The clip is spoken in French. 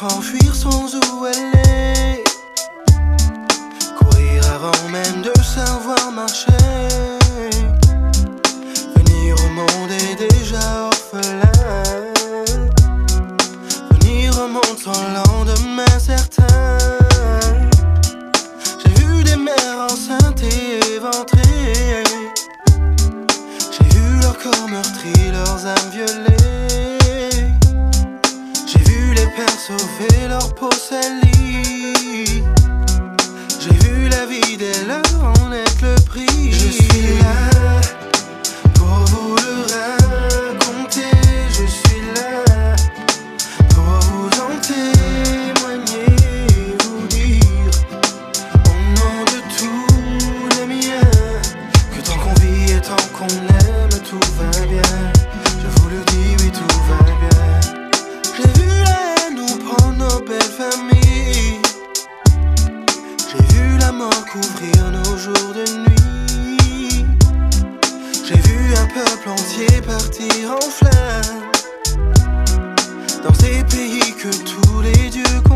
enfant fuir sans où aller, courir avant même de savoir marcher, venir au monde et déjà orphelin, venir au monde sans lendemain certain. J'ai vu des mères enceintes et éventrées, j'ai vu leurs corps meurtris, leurs âmes violées, j'ai vu les pères sauver leur peau salie, j'ai vu la vie des leurs en être le prix. Je suis là pour vous le raconter, je suis là pour vous en témoigner, vous dire au nom de tous les miens que tant qu'on vit et tant qu'on aime, tout va bien. Je vous le dis, oui, tout va bien. J'ai vu la haine nous prendre nos belles familles, j'ai vu la mort couvrir nos jours de nuit, j'ai vu un peuple entier partir en flammes dans ces pays que tous les dieux